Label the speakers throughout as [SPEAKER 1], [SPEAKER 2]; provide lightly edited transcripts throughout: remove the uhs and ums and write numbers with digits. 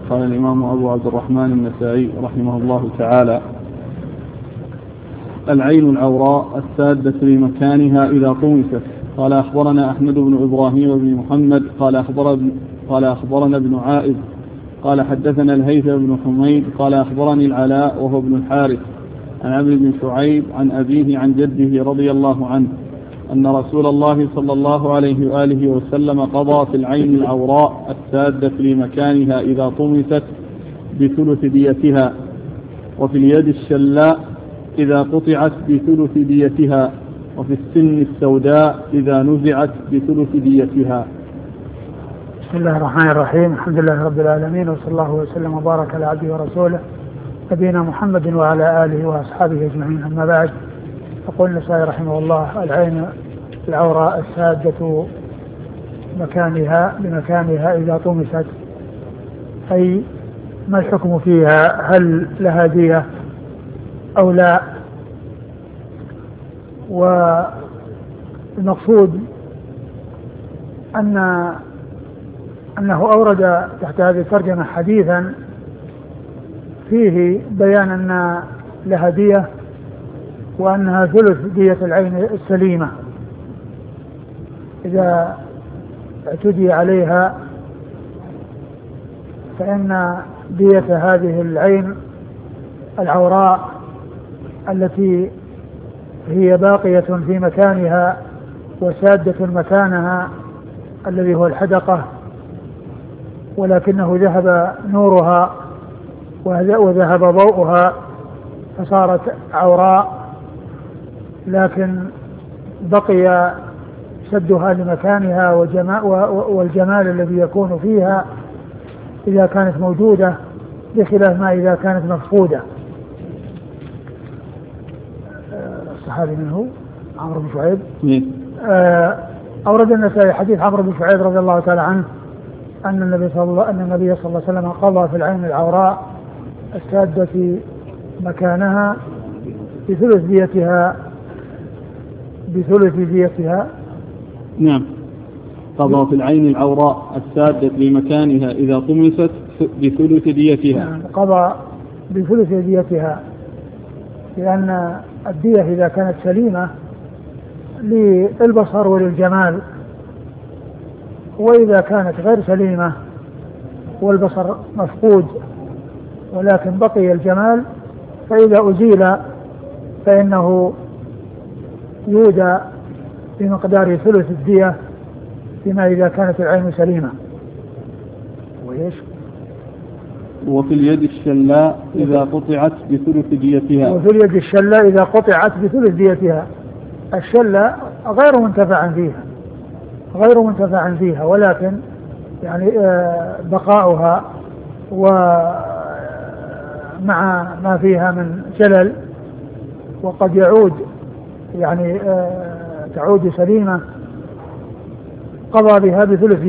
[SPEAKER 1] قال الإمام أبو عبد الرحمن النسائي رحمه الله تعالى: العين العوراء السادة لمكانها إذا طمست. قال أخبرنا أحمد بن إبراهيم بن محمد قال أخبرنا ابن عائذ قال حدثنا الهيثم بن حميد قال أخبرني العلاء وهو ابن الحارث عن عمرو بن شعيب عن أبيه عن جده رضي الله عنه أن رسول الله صلى الله عليه وآله وسلم قضى في العين العوراء السادة لمكانها إذا طمست بثلث ديتها، وفي اليد الشلاء إذا قطعت بثلث ديتها، وفي السن السوداء إذا نزعت بثلث ديتها.
[SPEAKER 2] بسم الله الرحمن الرحيم. الحمد لله رب العالمين، وصلى الله وسلم وبارك على عبده ورسوله نبينا محمد وعلى آله وأصحابه أجمعين. أما بعد، يقول النسائي رحمه الله: العين العوراء السادة بمكانها إذا طمست، أي ما الحكم فيها؟ هل لها دية أو لا؟ والمقصود أنه أورد تحت هذه الترجمة حديثا فيه بيان أن لها دية، وأنها ثلث دية العين السليمة إذا اعتدي عليها، فإن دية هذه العين العوراء التي هي باقية في مكانها وسادة مكانها الذي هو الحدقة، ولكنه ذهب نورها وذهب ضوءها فصارت عوراء، لكن بقي سدها لمكانها والجمال الذي يكون فيها إذا كانت موجودة، بخلاف ما إذا كانت مفقودة. الصحابي منه عمرو بن شعيب أورد النسائي حديث عمرو بن شعيب رضي الله تعالى عنه أن النبي صلى الله عليه وسلم قضى في العين العوراء السادة مكانها بثلث ديتها.
[SPEAKER 1] نعم، قضى في العين العوراء السادة لمكانها إذا طمست بثلث ديتها.
[SPEAKER 2] نعم، قضى بثلث ديتها، لأن الدية إذا كانت سليمة للبصر وللجمال، وإذا كانت غير سليمة والبصر مفقود ولكن بقي الجمال، فإذا أزيل فإنه يودى بمقدار ثلث الدية فيما إذا كانت العين سليمة.
[SPEAKER 1] وفي اليد الشلاء إذا قطعت بثلث ديتها.
[SPEAKER 2] وفي اليد الشلاء إذا قطعت بثلث ديتها. الشلاء غير منتفع فيها، ولكن يعني بقاؤها ومع ما فيها من شلل، وقد يعود يعني تعود سليمة، قضى بها بثلث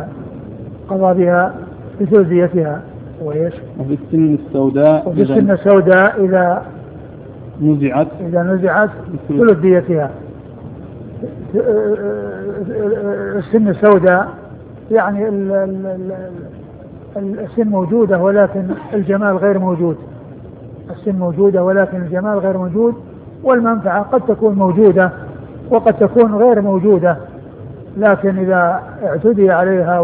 [SPEAKER 2] ديتها.
[SPEAKER 1] وفي السن السوداء إذا
[SPEAKER 2] نزعت ثلث ديتها. السن السوداء يعني السن موجودة ولكن الجمال غير موجود. السن موجودة ولكن الجمال غير موجود، والمنفعة قد تكون موجودة وقد تكون غير موجودة، لكن إذا اعتدي عليها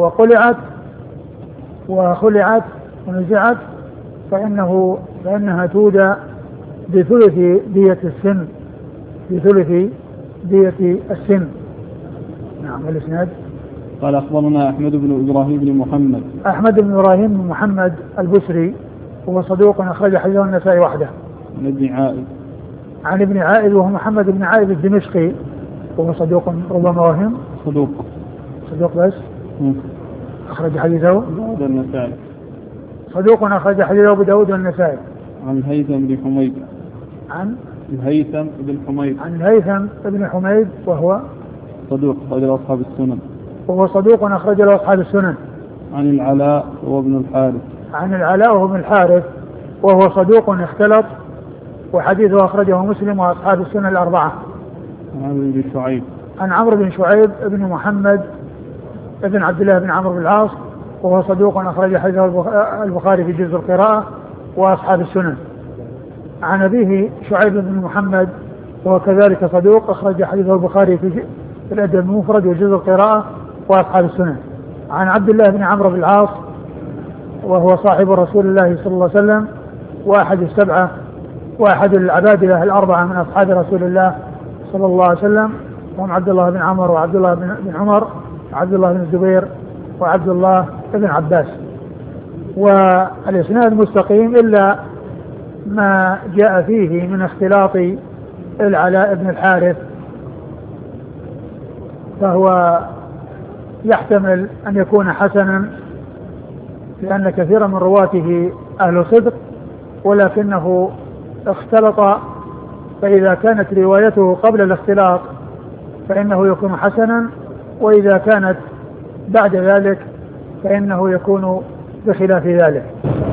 [SPEAKER 2] وخلعت ونزعت فإنها تودى بثلث دية السن. نعم. الإسناد:
[SPEAKER 1] قال أخبرنا أحمد بن إبراهيم بن
[SPEAKER 2] محمد البصري، وهو صدوق أخرج حديثه النسائي وحده. عن ابن عائذ وهو محمد بن عائذ الدمشقي، وهو صدوق ربما وهم. صدوق بس. أخرج حديثه
[SPEAKER 1] النسائي.
[SPEAKER 2] صدوق أخرج حديثه أبو داود والنسائي.
[SPEAKER 1] عن الهيثم بن حميد وهو صدوق أخرج له أصحاب السنن. عن العلاء وهو ابن الحارث وهو صدوق اختلط، وحديثه أخرجه مسلم وأصحاب السنن الأربعة. عن عمرو بن شعيب ابن محمد ابن عبد الله بن عمرو بن العاص
[SPEAKER 2] وهو صدوق أخرج حديثه البخاري في جزء القراءة وأصحاب السنن. عن أبيه شعيب بن محمد وهو كذلك صدوق أخرج حديثه البخاري في الأدب المفرد وجزء القراءة وأصحاب السنن. عن عبد الله بن عمرو بن العاص وهو صاحب رسول الله صلى الله عليه وسلم وأحد السبعة وأحد العبادلة الأربعة من أصحاب رسول الله صلى الله عليه وسلم، وهم عبد الله بن عمر وعبد الله بن عمر وعبد الله بن الزبير وعبد الله بن عباس. والإسناد مستقيم إلا ما جاء فيه من اختلاط العلاء بن الحارث، فهو يحتمل أن يكون حسنا لأن كثيرا من رواته أهل صدق، ولكنه اختلط، فإذا كانت روايته قبل الاختلاط فإنه يكون حسنا، وإذا كانت بعد ذلك فإنه يكون بخلاف ذلك.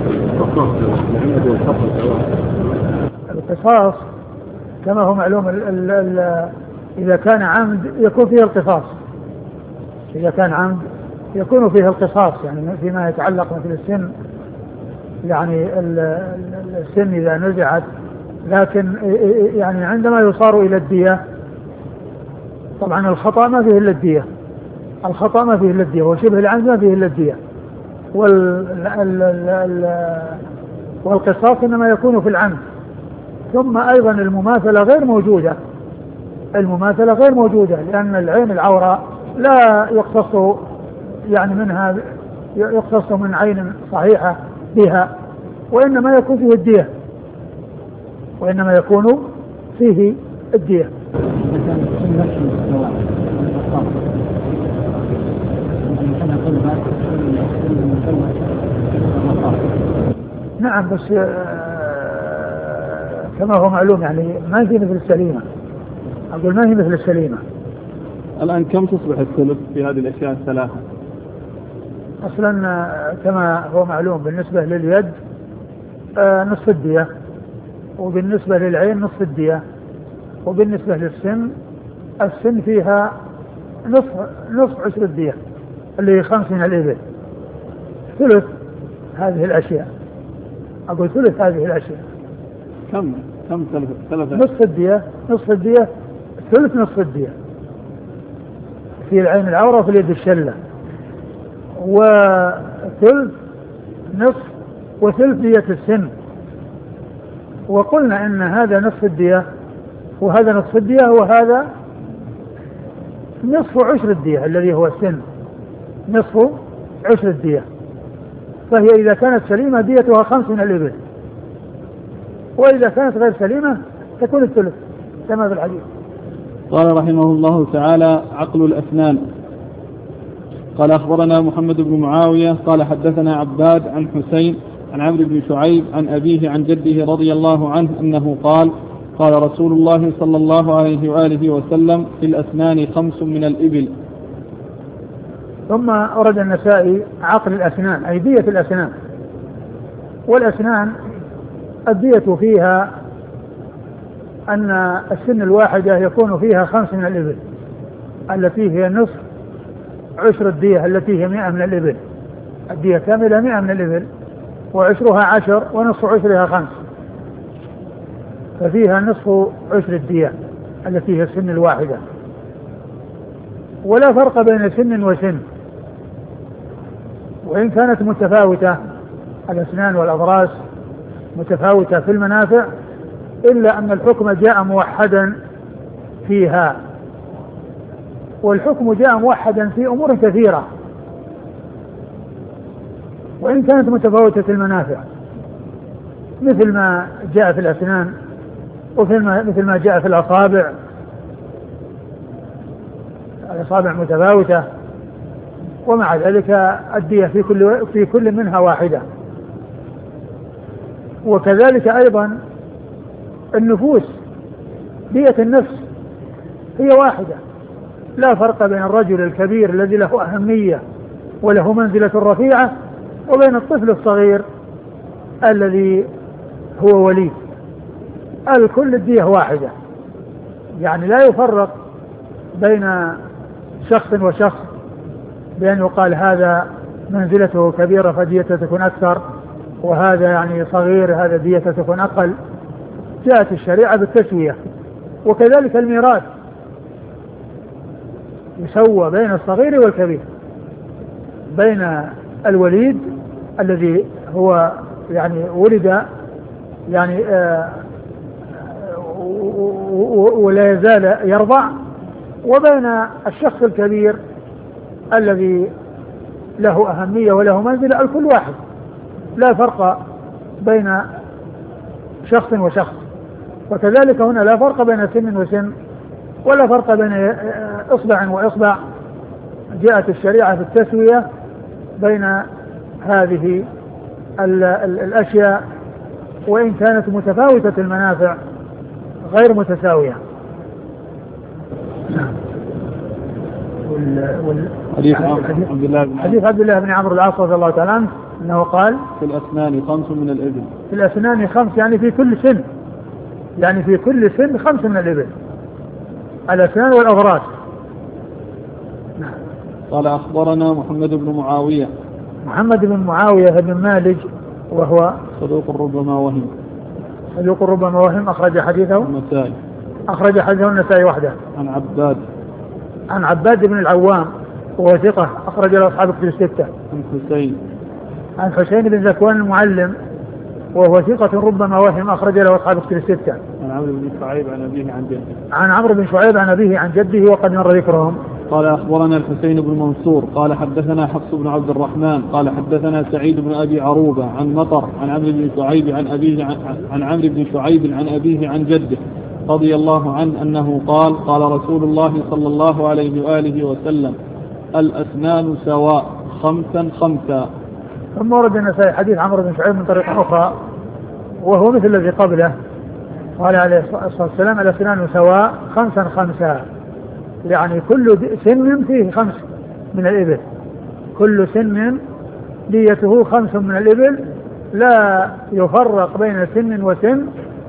[SPEAKER 2] القصاص كما هو معلوم إذا كان عمد يكون فيه القصاص، إذا كان عمد يكون فيه القصاص، يعني فيما يتعلق مثل السن، يعني السن إذا نزعت، لكن يعني عندما يصار إلى الدية طبعا الخطأ ما فيه إلا الدية، الخطأ ما فيه إلا الدية، وشبه العمد ما فيه إلا الدية، والقصاص إنما يكون في العمد. ثم أيضا المماثلة غير موجودة، المماثلة غير موجودة، لأن العين العوراء لا يقتص يعني منها، يقتص من عين صحيحة بها، وإنما يكون فيه الدية، وإنما يكون فيه الدية. نعم، بس كما هو معلوم يعني ما هي مثل السليمة، أقول ما هي مثل السليمة.
[SPEAKER 1] الآن كم تصبح الثلث في هذه الأشياء الثلاثة؟
[SPEAKER 2] أصلا كما هو معلوم بالنسبة لليد نصف الدية، وبالنسبة للعين نصف الدية، وبالنسبة للسن السن فيها نصف عشر الدية اللي هي 5 من الإبل، ثلث هذه الأشياء، أقول ثلث هذه الأشياء.
[SPEAKER 1] كم ثلث؟
[SPEAKER 2] نصف الدية ثلث نصف الدية في العين العورة وفي اليد الشلة، وثلث نصف وثلث دية السن. وقلنا إن هذا نصف الدية وهذا نصف الدية وهذا نصف عشر الدية الذي هو السن، نصف عشر الدية، فهي إذا كانت سليمة ديتها 5 من الإبل، وإذا كانت غير سليمة تكون الثلث كما في الحديث.
[SPEAKER 1] قال رحمه الله تعالى: عقل الأسنان. قال أخبرنا محمد بن معاوية قال حدثنا عباد عن حسين عن عمرو بن شعيب عن أبيه عن جده رضي الله عنه أنه قال: قال رسول الله صلى الله عليه وآله وسلم: في الأسنان 5 من الإبل.
[SPEAKER 2] ثم أورد النسائي عقل الأسنان أي دية الأسنان. والأسنان الدية فيها أن السن الواحدة يكون فيها 5 من الإبل التي هي نصف عشر الدية التي هي 100 من الإبل، الدية كاملة 100 من الإبل وعشرها 10 ونصف عشرها 5، ففيها نصف عشر الدية التي هي السن الواحدة. ولا فرق بين سن وسن، وإن كانت متفاوتة الأسنان والأضراس متفاوتة في المنافع، إلا أن الحكم جاء موحدا فيها، والحكم جاء موحدا في أمور كثيرة وإن كانت متفاوتة المنافع، مثل ما جاء في الأسنان مثل ما جاء في الأصابع، الأصابع متفاوتة، ومع ذلك الدية في كل منها واحدة. وكذلك أيضا النفوس، دية النفس هي واحدة، لا فرق بين الرجل الكبير الذي له أهمية وله منزلة رفيعة وبين الطفل الصغير الذي هو وليد، الكل الدية واحدة، يعني لا يفرق بين شخص وشخص بأن يقال هذا منزلته كبيرة فديته تكون أكثر، وهذا يعني صغير هذا ديته تكون أقل. جاءت الشريعة بالتسوية. وكذلك الميراث يسوى بين الصغير والكبير، بين الوليد الذي هو يعني ولد يعني ولا يزال يرضع، وبين الشخص الكبير الذي له أهمية وله منزلة. الكل واحد، لا فرق بين شخص وشخص. وكذلك هنا لا فرق بين سن وسن، ولا فرق بين إصبع وإصبع. جاءت الشريعة بالتسوية بين هذه الأشياء، وإن كانت متفاوتة المنافع غير متساوية. حديث عبد الله بن عمرو العاص رضي الله تعالى عنه أنه قال:
[SPEAKER 1] في الأسنان 5 من الإبل.
[SPEAKER 2] في الأسنان 5 يعني في كل سن، يعني في كل سن 5 من الإبل، الأسنان والأضراس.
[SPEAKER 1] قال: أخبرنا محمد بن معاوية.
[SPEAKER 2] محمد بن معاوية بن مالج وهو
[SPEAKER 1] صدوق ربما وهم.
[SPEAKER 2] صدوق ربما وهم. أخرج حديثه
[SPEAKER 1] النسائي.
[SPEAKER 2] أخرج حديثه النسائي وحده. عن عباد بن العوام وهو ثقة، أخرج له أصحاب كتب الستة. عن حسين بن ذكوان المعلم وهو ثقة ربما وهم، أخرج له أصحاب كتب الستة.
[SPEAKER 1] عن عمرو بن شعيب عن أبيه عن جده.
[SPEAKER 2] عن عمرو بن شعيب عن أبيه عن جده وقد مر ذكرهم.
[SPEAKER 1] قال: أخبرنا الحسين بن منصور قال حدثنا حفص بن عبد الرحمن قال حدثنا سعيد بن أبي عروبة عن مطر عن عمرو بن شعيب عن أبيه عن عمرو بن شعيب عن أبيه عن جده رضي الله عنه أنه قال: قال رسول الله صلى الله عليه وآله وسلم: الأسنان سواء 5 5.
[SPEAKER 2] ثم ورد النسائي حديث عمرو بن شعيب من طريق أخرى وهو مثل الذي قبله، قال عليه الصلاة والسلام: الأسنان سواء 5 5، يعني كل سن فيه 5 من الإبل، كل سن ديته 5 من الإبل، لا يفرق بين سن وسن،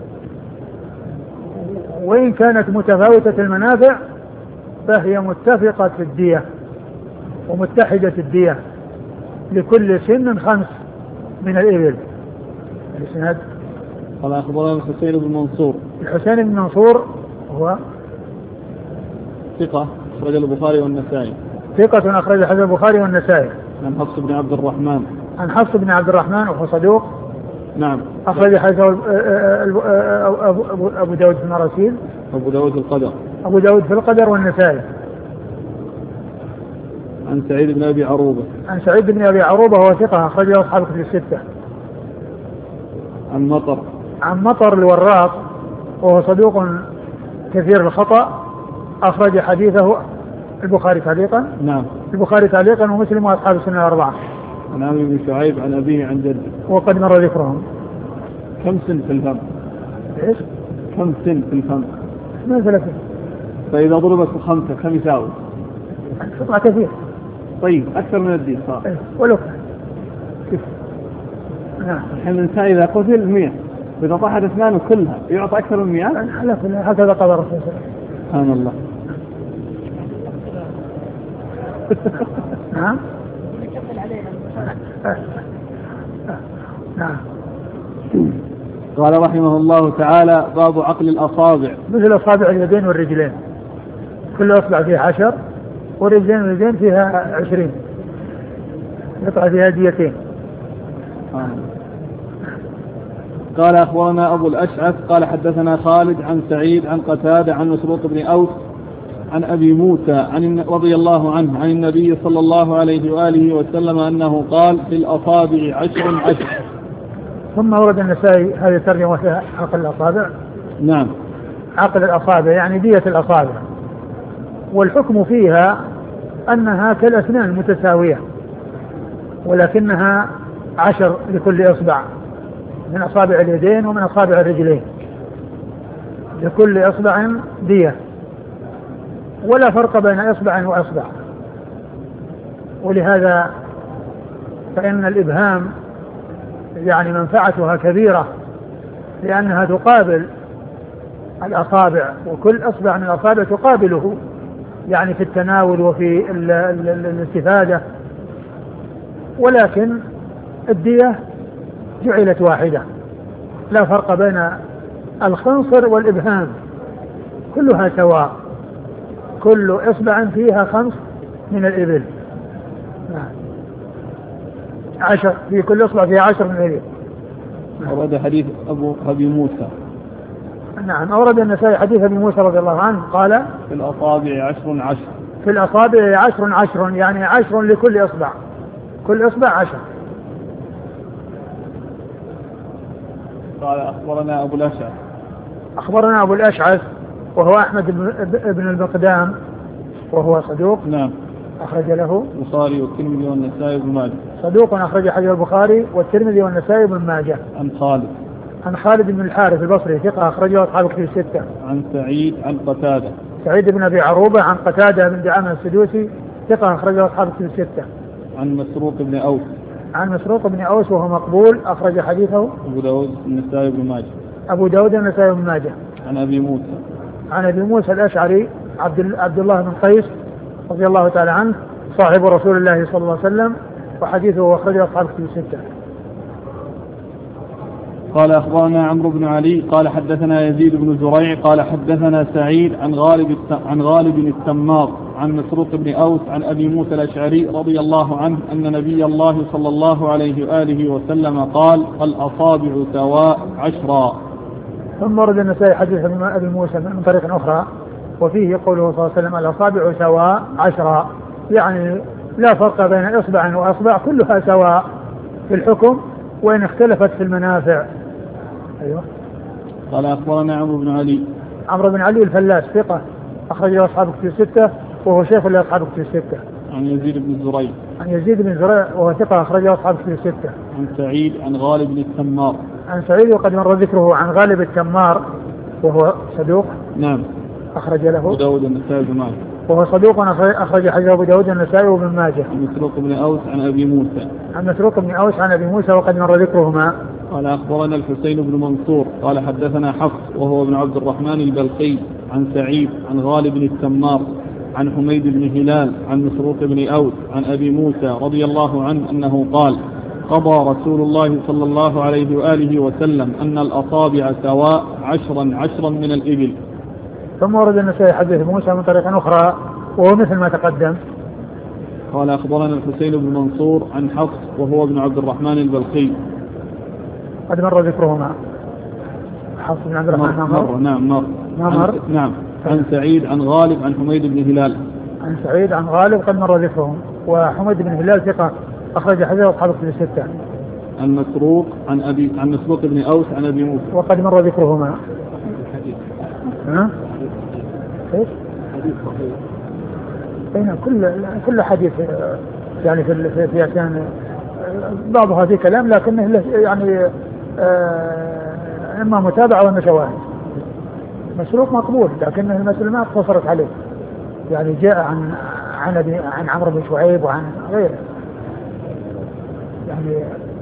[SPEAKER 2] وإن كانت متفاوتة المنافع فهي متفقة في الدية ومتحدة الدية، لكل سن 5 من الإبل. الإسناد.
[SPEAKER 1] قال: أخبرنا الحسين بن منصور.
[SPEAKER 2] الحسين بن منصور هو
[SPEAKER 1] ثقة، أخرج البخاري والنسائي.
[SPEAKER 2] ثقة، أخرج حديث البخاري والنسائي.
[SPEAKER 1] عن حفص بن عبد الرحمن.
[SPEAKER 2] عن حفص بن عبد الرحمن وهو صدوق.
[SPEAKER 1] نعم.
[SPEAKER 2] أخرج حديث أبو داود في المراسيل.
[SPEAKER 1] أبو داود في القدر.
[SPEAKER 2] أبو داود في القدر والنسائي.
[SPEAKER 1] عن سعيد بن أبي عروبة.
[SPEAKER 2] عن سعيد بن أبي عروبة وهو ثقة، أخرج له أصحاب كتب الستة.
[SPEAKER 1] عن مطر.
[SPEAKER 2] عن مطر الوراق وهو صدوق كثير الخطأ، أخرج حديثه البخاري تعليقا.
[SPEAKER 1] نعم.
[SPEAKER 2] البخاري تعليقا ومسلم وأصحاب السنة الأربعة.
[SPEAKER 1] عن عمرو بن شعيب عن أبيه عن جده
[SPEAKER 2] وقد مر ذكرهم.
[SPEAKER 1] كم سن في الفم؟
[SPEAKER 2] إيش؟
[SPEAKER 1] كم سن في الفم؟
[SPEAKER 2] من 3.
[SPEAKER 1] فإذا ضربت ب5 كم يساوي؟
[SPEAKER 2] سبعة كثير.
[SPEAKER 1] طيب أكثر من الدين صار.
[SPEAKER 2] ولو كيف؟ نعم.
[SPEAKER 1] الحين الإنسان إذا قتل 100 وإذا طاحت أسنانه كلها يعطى أكثر من 100.
[SPEAKER 2] هكذا قضى الرسول.
[SPEAKER 1] سبحان الله.
[SPEAKER 2] نعم. نعم.
[SPEAKER 1] قال رحمه الله تعالى: باب عقل الأصابع.
[SPEAKER 2] مثل أصابع اليدين والرجلين، كل أصبع فيها 10 والرجلين فيها 20، يقع فيها ديتين.
[SPEAKER 1] قال: أخبرنا أبو الأشعث قال حدثنا خالد عن سعيد عن قتادة عن مسروق بن أوس عن أبي موسى رضي الله عنه عن النبي صلى الله عليه وآله وسلم أنه قال: في الأصابع 10.
[SPEAKER 2] ثم ورد النسائي هذه الترجمة فيها عقل الأصابع.
[SPEAKER 1] نعم.
[SPEAKER 2] عقل الأصابع يعني دية الأصابع، والحكم فيها أنها كالأسنان متساوية، ولكنها 10 لكل إصبع من أصابع اليدين ومن أصابع الرجلين، لكل إصبع دية، ولا فرق بين إصبع وإصبع. ولهذا فإن الإبهام يعني منفعتها كبيرة، لأنها تقابل الأصابع، وكل أصبع من الأصابع تقابله يعني في التناول وفي الاستفادة. ولكن الدية جعلت واحدة، لا فرق بين الخنصر والإبهام، كلها سواء، كل إصبع فيها 5 من الإبل، 10 في كل إصبع فيها 10 من الإبل.
[SPEAKER 1] ورد حديث أبي موسى.
[SPEAKER 2] نعم، أورد النسائي حديث أبي موسى رضي الله عنه قال
[SPEAKER 1] في الأصابع 10
[SPEAKER 2] في الأصابع 10 يعني 10 لكل إصبع، كل إصبع 10.
[SPEAKER 1] قال أخبرنا أبو الأشعث.
[SPEAKER 2] أخبرنا أبو الأشعث وهو أحمد بن المقدام وهو صدوق.
[SPEAKER 1] نعم.
[SPEAKER 2] أخرج له
[SPEAKER 1] البخاري والترمذي والنسائي وابن ماجه.
[SPEAKER 2] صدوق أخرج حديث البخاري والترمذي والنسائي وابن ماجه. عن خالد بن الحارث البصري ثقة أخرجه أصحاب الكتب الستة.
[SPEAKER 1] عن سعيد عن قتادة.
[SPEAKER 2] سعيد بن أبي عروبة عن قتادة بن دعامة السدوسي ثقة أخرجه أصحاب الكتب الستة.
[SPEAKER 1] عن مسروق بن أوس.
[SPEAKER 2] عن مسروق بن أوس وهو مقبول أخرج حديثه
[SPEAKER 1] أبو داود النسائي وابن ماجه.
[SPEAKER 2] أبو داود النسائي وابن ماجه.
[SPEAKER 1] عن أبي موسى.
[SPEAKER 2] عن أبي موسى الأشعري عبد الله بن قيس رضي الله تعالى عنه صاحب رسول الله صلى الله عليه وسلم، وحديثه أخرجه أصحاب الكتب الستة.
[SPEAKER 1] قال أخبرنا عمرو بن علي قال حدثنا يزيد بن زريع قال حدثنا سعيد عن غالب التمار عن مسروق بن أوس عن أبي موسى الأشعري رضي الله عنه أن نبي الله صلى الله عليه وآله وسلم قال الأصابع سواء 10.
[SPEAKER 2] ثم ورد النسائي حديث أبي موسى من طريق أخرى وفيه قوله صلى الله عليه وسلم الأصابع سواء 10، يعني لا فرق بين إصبع وأصبع، كلها سواء في الحكم وإن اختلفت في المنافع. أيوة.
[SPEAKER 1] قال أخبرنا عمرو بن علي
[SPEAKER 2] الفلاس ثقة أخرجه أصحاب الكتب الستة وهو شيخ لأصحاب الكتب الستة.
[SPEAKER 1] عن يزيد بن زريع
[SPEAKER 2] وهو ثقة أخرجه أصحاب الكتب الستة.
[SPEAKER 1] عن سعيد عن غالب التمار.
[SPEAKER 2] عن سعيد وقد مر ذكره عن غالب التمار وهو صدوق.
[SPEAKER 1] نعم.
[SPEAKER 2] أخرج له
[SPEAKER 1] أبو داود النسائي وابن ماجه.
[SPEAKER 2] وهو صدوق أخرج حديث أبو داود النسائي وابن ماجه.
[SPEAKER 1] عن مسروق بن أوس عن أبي موسى.
[SPEAKER 2] عن مسروق بن أوس عن أبي موسى وقد مر ذكرهما.
[SPEAKER 1] قال أخبرنا الحسين بن منصور قال حدثنا حفص وهو ابن عبد الرحمن البلخي عن سعيد عن غالب التمار عن حميد بن هلال عن مسروق بن أوس عن أبي موسى رضي الله عنه أنه قال قضى رسول الله صلى الله عليه وآله وسلم أن الأصابع سواء 10 من الإبل.
[SPEAKER 2] ثم ورد النسائي حديث موسى من طريق أخرى وهو مثل ما تقدم.
[SPEAKER 1] قال أخبرنا الحسين بن منصور عن حفص وهو ابن عبد الرحمن البلخي
[SPEAKER 2] قد مر ذكرهما. حفص بن عبد الرحمن
[SPEAKER 1] نعم. عن سعيد عن غالب عن حميد بن هلال.
[SPEAKER 2] عن سعيد عن غالب قد مر ذكرهم، وحميد بن هلال ثقة أخرج حديثه أصحاب الكتب الستة.
[SPEAKER 1] عن مسروق بن أوس عن أبي موسى
[SPEAKER 2] وقد مر ذكرهما. ايش؟
[SPEAKER 1] حديث صحيح.
[SPEAKER 2] بين كل حديث يعني في أحيان بعضها في كلام لكنه يعني إما متابعة وإما شواهد. مسروق مقبول لكنه المسألة ما اقتصرت عليه، يعني جاء عن عمرو بن شعيب وعن غيره، يعني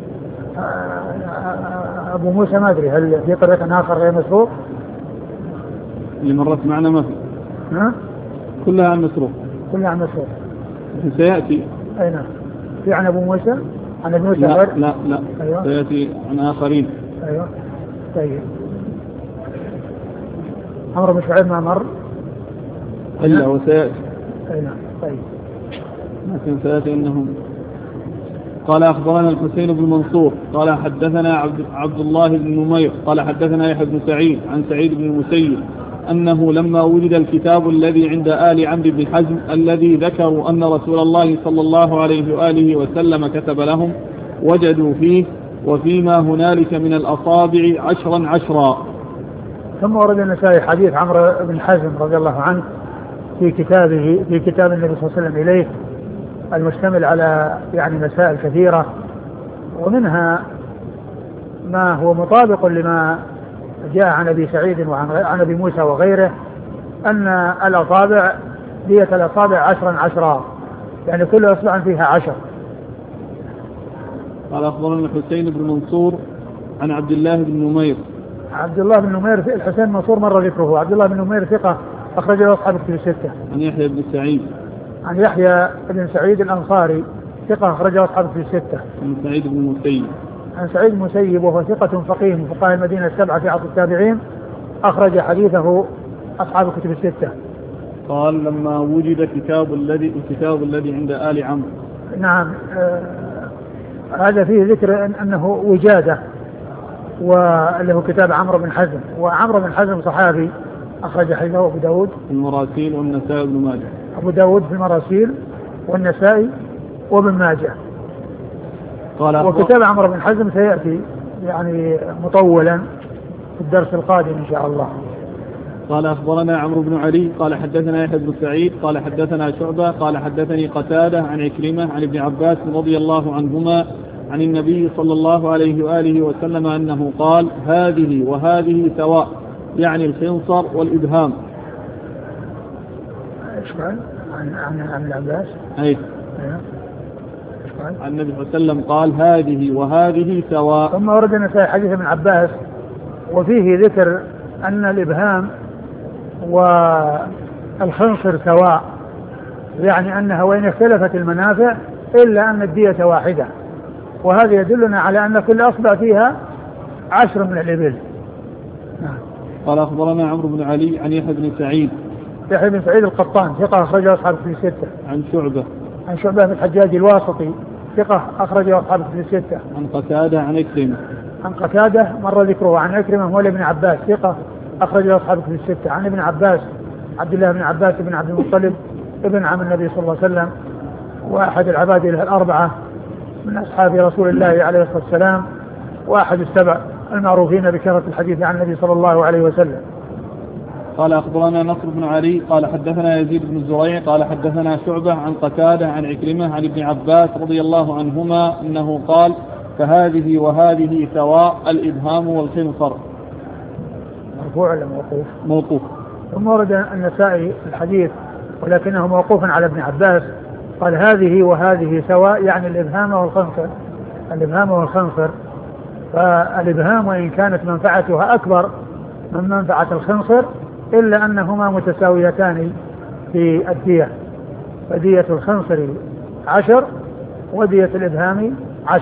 [SPEAKER 2] أبو موسى ما أدري هل في طريق آخر غير مسروق
[SPEAKER 1] اللي مرت معنا ما في. كلها عن مسروق. سيأتي.
[SPEAKER 2] أي نعم. في عن أبو موسى عن ابن موسى
[SPEAKER 1] لا
[SPEAKER 2] غير.
[SPEAKER 1] لا
[SPEAKER 2] أيوة.
[SPEAKER 1] سيأتي عن آخرين.
[SPEAKER 2] أيوة. طيب عمرو بن شعيب ما مر
[SPEAKER 1] إلا وسيأتي.
[SPEAKER 2] أي نعم. طيب
[SPEAKER 1] لكن سيأتي إنهم. قال أخبرنا الحسين بن منصور قال حدثنا عبد الله بن نمير قال حدثنا يحيى بن سعيد عن سعيد بن المسيب أنه لما وجد الكتاب الذي عند آل عمرو بن حزم الذي ذكروا أن رسول الله صلى الله عليه وآله وسلم كتب لهم وجدوا فيه وفيما هنالك من الأصابع 10.
[SPEAKER 2] ثم ورد النسائي حديث عمرو بن حزم رضي الله عنه في كتاب النبي صلى الله عليه وسلم إليه المشتمل على يعني مسائل كثيرة، ومنها ما هو مطابق لما جاء عن أبي سعيد وعن أبي موسى وغيره أن الأصابع دية الأصابع 10 يعني كل أصبع فيها 10.
[SPEAKER 1] قال أخبرنا الحسين بن منصور عن عبد الله بن نمير.
[SPEAKER 2] عبد الله بن نمير الحسين منصور مر ذكره. عبد الله بن نمير ثقة أخرجه أصحاب الكتب الستة.
[SPEAKER 1] عن يحيى بن سعيد.
[SPEAKER 2] عن يحيى بن سعيد الأنصاري ثقة أخرجه أصحاب في الستة.
[SPEAKER 1] عن سعيد بن المسيب.
[SPEAKER 2] عن سعيد المسيب وهو ثقة فقيه من فقهاء المدينة السبعة في عصر التابعين، أخرج حديثه أصحاب الكتب الستة.
[SPEAKER 1] قال لما وجد الكتاب الذي عند آل عمرو.
[SPEAKER 2] نعم. هذا فيه ذكر أنه وجادة، واللي هو كتاب عمرو بن حزم، وعمرو بن حزم صحابي أخرج حديثه أبو داود
[SPEAKER 1] في المراسيل والنسائي وابن ماجه.
[SPEAKER 2] أبو داود في المراسيل والنسائي وابن ماجه. وكتاب عمرو بن حزم سيأتي يعني مطولا في الدرس القادم إن شاء الله.
[SPEAKER 1] قال أخبرنا عمرو بن علي قال حدثنا يحيى بن سعيد قال حدثنا شعبة قال حدثني قتادة عن عكرمة عن ابن عباس رضي الله عنهما عن النبي صلى الله عليه وآله وسلم أنه قال هذه وهذه سواء، يعني الخنصر والإبهام.
[SPEAKER 2] ايش قال عن العباس؟
[SPEAKER 1] أي عن النبي صلى الله عليه وسلم قال هذه وهذه سواء.
[SPEAKER 2] ثم ورد النسائي حديث ابن عباس وفيه ذكر أن الإبهام والخنصر سواء، يعني أنها وإن اختلفت المنافع إلا أن الدية واحدة، وهذا يدلنا على أن كل أصبع فيها 10 من الإبل.
[SPEAKER 1] قال أخبرنا عمرو بن علي عن يحيى بن سعيد.
[SPEAKER 2] يحيى بن سعيد القطان ثقة أخرجه أصحاب في الستة.
[SPEAKER 1] عن شعبة
[SPEAKER 2] بن الحجاج الواسطي ثقة أخرجه أصحاب في الستة.
[SPEAKER 1] عن قتادة عن عكرمة.
[SPEAKER 2] عن قتادة مر ذكره. عن عكرمة مولى ابن عباس ثقة أخرجه أصحاب في الستة. عن ابن عباس عبد الله بن عباس بن عبد المطلب ابن عم النبي صلى الله عليه وسلم، وأحد العباد الأربعة من أصحاب رسول الله عليه الصلاة والسلام، وأحد السبع المعروفين بكثرة الحديث عن النبي صلى الله عليه وسلم.
[SPEAKER 1] قال أخبرنا نصر بن علي قال حدثنا يزيد بن الزريع قال حدثنا شعبة عن قتادة عن عكرمة عن ابن عباس رضي الله عنهما أنه قال فهذه وهذه سواء، الإبهام والخنصر.
[SPEAKER 2] مرفوع ولا موقوف؟
[SPEAKER 1] موقوف.
[SPEAKER 2] ثم ورد النسائي الحديث ولكنه موقوف على ابن عباس، قال هذه وهذه سواء، يعني الإبهام والخنصر. فالإبهام وإن كانت منفعتها أكبر من منفعة الخنصر إلا أنهما متساويتان في الدية، فدية الخنصر 10 ودية الإبهام 10.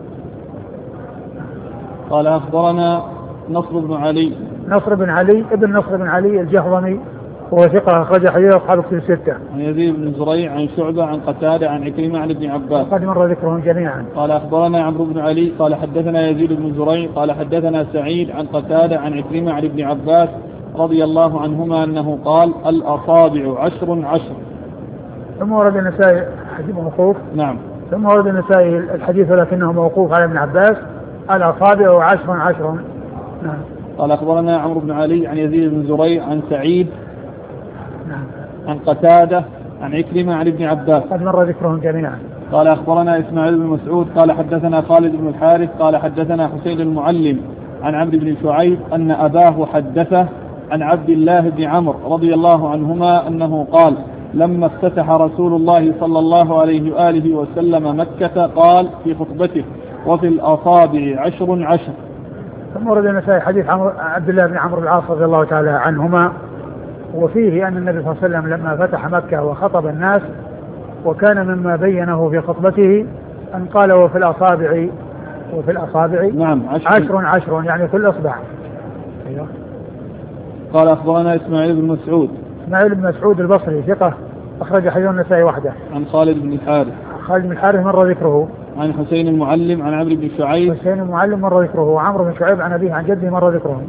[SPEAKER 1] قال أخبرنا نصر بن علي
[SPEAKER 2] ابن نصر بن علي الجهضمي وهو ثقة أخرج حديث أصحاب الكتب الستة.
[SPEAKER 1] عن يزيد بن الزريع عن شعبة عن قتادة عن عكرمة عن ابن عباس
[SPEAKER 2] قد مر ذكرهم جميعا.
[SPEAKER 1] قال أخبرنا عمرو بن علي قال حدثنا يزيد بن الزريع قال حدثنا سعيد عن قتادة عن عكرمة عن ابن عباس رضي الله عنهما أنه قال الأصابع 10.
[SPEAKER 2] ثم ورد النسائي حديث موقوف.
[SPEAKER 1] نعم.
[SPEAKER 2] ثم ورد النسائي الحديث ولكنه موقوف على ابن عباس الأصابع 10. نعم.
[SPEAKER 1] قال أخبرنا عمرو بن علي عن يزيد بن زريع عن سعيد عن قتادة عن عكرمة عن ابن عباس
[SPEAKER 2] قد مر ذكرهم جميعا.
[SPEAKER 1] قال أخبرنا إسماعيل بن مسعود قال حدثنا خالد بن الحارث قال حدثنا حسين المعلم عن عمرو بن شعيب أن أباه حدثه عن عبد الله بن عمرو رضي الله عنهما أنه قال لما افتتح رسول الله صلى الله عليه وآله وسلم مكة قال في خطبته وفي الأصابع 10.
[SPEAKER 2] ثم ورد النسائي حديث عبد الله بن عمرو العاص رضي الله تعالى عنهما، وفيه أن النبي صلى الله عليه وسلم لما فتح مكة وخطب الناس وكان مما بينه في خطبته أن قال وفي الأصابع
[SPEAKER 1] نعم
[SPEAKER 2] 10 يعني كل إصبع. أيوه.
[SPEAKER 1] قال أخبرنا إسماعيل بن مسعود
[SPEAKER 2] البصري ثقة أخرج حديث النسائي وحده.
[SPEAKER 1] عن خالد بن الحارث
[SPEAKER 2] مر ذكره.
[SPEAKER 1] عن حسين المعلم عن عمرو بن شعيب.
[SPEAKER 2] حسين المعلم مر ذكره، وعمرو بن شعيب عن أبيه عن جده مر ذكره.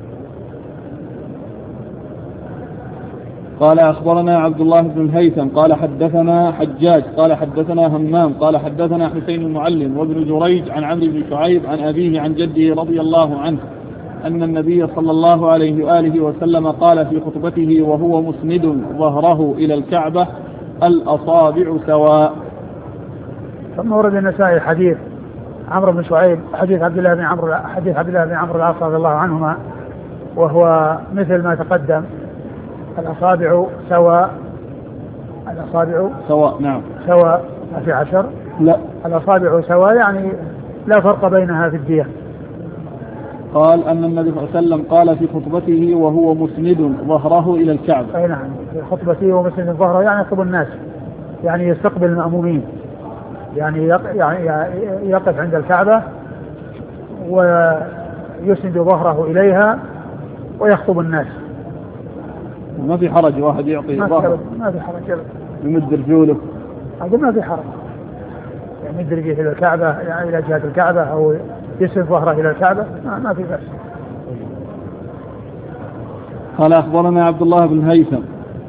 [SPEAKER 1] قال أخبرنا عبد الله بن الهيثم قال حدثنا حجاج قال حدثنا همام قال حدثنا حسين المعلم وابن جريج عن عمرو بن شعيب عن أبيه عن جده رضي الله عنه أن النبي صلى الله عليه وآله وسلم قال في خطبته وهو مسند ظهره إلى الكعبة الأصابع سواء.
[SPEAKER 2] ثم ورد النسائي حديث عمرو بن شعيب حديث عبد الله بن عمرو العاص رضي الله عنهما، وهو مثل ما تقدم الأصابع سواء.
[SPEAKER 1] نعم.
[SPEAKER 2] سواء ما في 10.
[SPEAKER 1] لا،
[SPEAKER 2] الأصابع سواء يعني لا فرق بينها في الدية.
[SPEAKER 1] قال أن النبي صلى الله عليه وسلم قال في خطبته وهو مسند ظهره إلى الكعبة.
[SPEAKER 2] أي نعم، في خطبته وهو مسند ظهره يعني يخطب الناس، يعني يستقبل المأمومين. يعني يقف عند الكعبة ويسند ظهره إليها ويخطب الناس.
[SPEAKER 1] ما في حرج واحد يعطي ظهره؟
[SPEAKER 2] ما في حرج،
[SPEAKER 1] يمد رجوله؟
[SPEAKER 2] أقول ما في حرج، يعني يمد رجله إلى الكعبة، يعني إلى جهة الكعبة، أو يسند ظهره إلى الكعبة، ما في بأس.
[SPEAKER 1] قال أخبرنا عبد الله بن هيثم.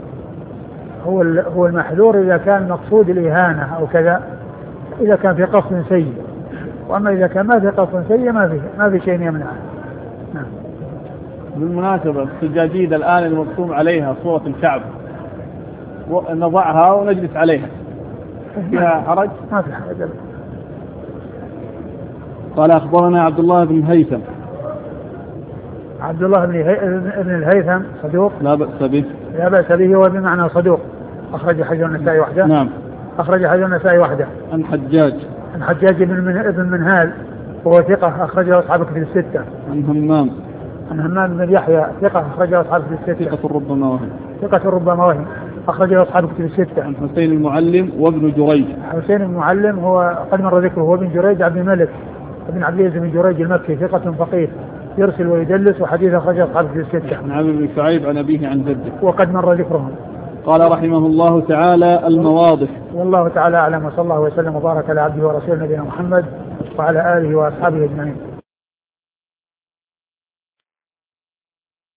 [SPEAKER 2] هو المحذور إذا كان مقصود الإهانة أو كذا، إذا كان في قصد سيء، وأما إذا كان ما في قصد سيء ما في شيء يمنعه. نعم.
[SPEAKER 1] بالمناسبة السجاجيد الآن المرسوم عليها صورة الكعبة نضعها ونجلس عليها، فيها حرج؟
[SPEAKER 2] ما في حرج.
[SPEAKER 1] قال أخبرنا عبد الله بن هيثم.
[SPEAKER 2] عبد الله بن الهيثم صدوق
[SPEAKER 1] لا بأس به.
[SPEAKER 2] لا بأس به، هو بمعنى صدوق، أخرج حديث النسائي وحده.
[SPEAKER 1] نعم.
[SPEAKER 2] أخرج حديث النسائي وحده.
[SPEAKER 1] عن حجاج
[SPEAKER 2] بن منهال، وهو ثقة، أخرجه أصحاب الكتب الستة. عن همام بن يحيى، ثقة، أخرجه أصحاب الكتب الستة. ثقة ربما وهم، أخرجه أصحاب الكتب الستة.
[SPEAKER 1] عن حسين المعلم وابن جريج.
[SPEAKER 2] حسين المعلم هو قد مر ذكره، هو ابن جريج عبد الملك ابن عبد العزيز بن جريج المكي، ثقة فقيه، يرسل ويدلس، وحديث أخرجه أصحاب الكتب الستة.
[SPEAKER 1] عن عمرو بن شعيب عن أبيه عن جده،
[SPEAKER 2] وقد مر ذكرهم.
[SPEAKER 1] قال رحمه الله تعالى: المواضح.
[SPEAKER 2] والله تعالى أعلم، وصلى الله وسلم وبارك على عبده ورسوله نبينا محمد وعلى آله وأصحابه أجمعين.